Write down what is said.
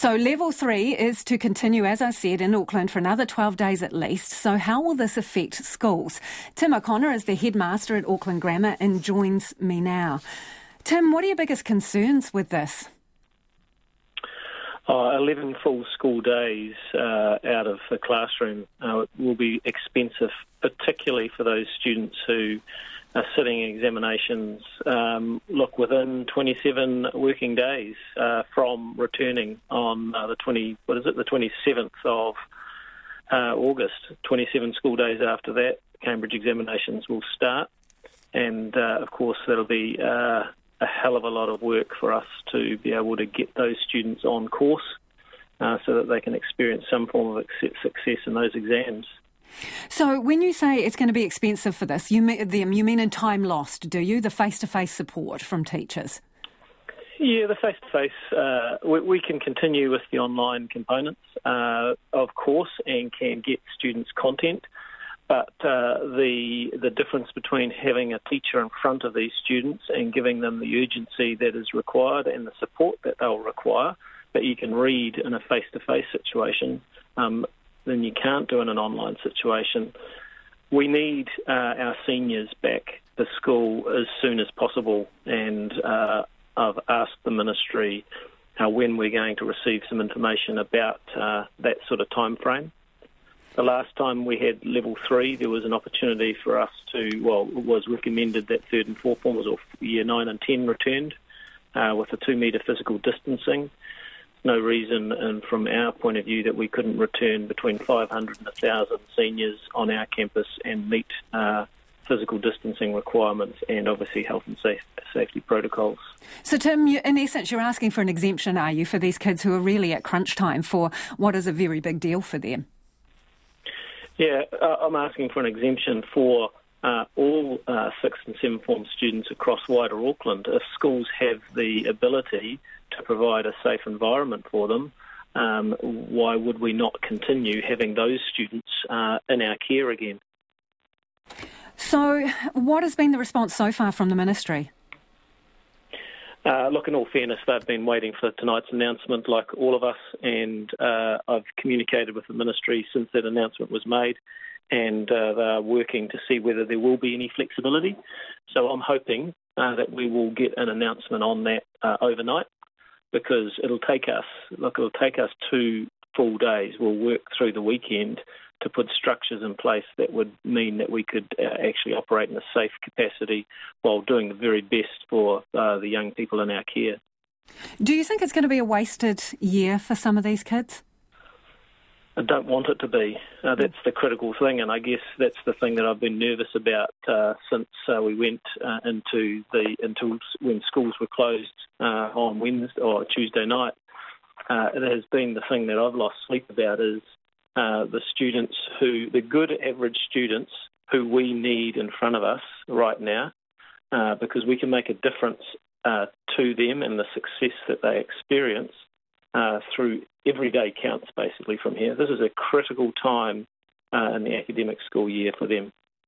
So level 3 is to continue, as I said, in Auckland for another 12 days at least. So how will this affect schools? Tim O'Connor is the headmaster at Auckland Grammar and joins me now. Tim, what are your biggest concerns with this? 11 full school days out of the classroom will be expensive, particularly for those students who are sitting examinations, within 27 working days from returning on the 27th of August. 27 school days after that, Cambridge examinations will start, and of course that'll be a hell of a lot of work for us to be able to get those students on course so that they can experience some form of success in those exams. So when you say it's going to be expensive for this, you mean in time lost, do you? The face-to-face support from teachers? Yeah, the face-to-face, we can continue with the online components, of course, and can get students content. But the difference between having a teacher in front of these students and giving them the urgency that is required and the support that they'll require, that you can read in a face-to-face situation, then you can't do in an online situation. We need our seniors back to school as soon as possible, and I've asked the Ministry when we're going to receive some information about that sort of time frame. The last time we had level 3, there was an opportunity for us to, it was recommended that 3rd and 4th formers, or year 9 and 10, returned with a 2-metre physical distancing. No reason, and from our point of view, that we couldn't return between 500 and 1,000 seniors on our campus and meet physical distancing requirements and obviously health and safety protocols. So Tim, in essence, you're asking for an exemption, are you, for these kids who are really at crunch time for what is a very big deal for them? Yeah, I'm asking for an exemption for all 6th and 7th form students across wider Auckland. If schools have the ability to provide a safe environment for them, why would we not continue having those students in our care again? So what has been the response so far from the Ministry? Look, in all fairness, they've been waiting for tonight's announcement like all of us, and I've communicated with the Ministry since that announcement was made, and they are working to see whether there will be any flexibility. So I'm hoping that we will get an announcement on that overnight, because it'll take us 2 full days. We'll work through the weekend to put structures in place that would mean that we could actually operate in a safe capacity while doing the very best for the young people in our care. Do you think it's going to be a wasted year for some of these kids? I don't want it to be. That's the critical thing, and I guess that's the thing that I've been nervous about since we went into when schools were closed on Wednesday or Tuesday night. It has been the thing that I've lost sleep about is the good average students who we need in front of us right now, because we can make a difference to them and the success that they experience through every day counts basically from here. This is a critical time in the academic school year for them.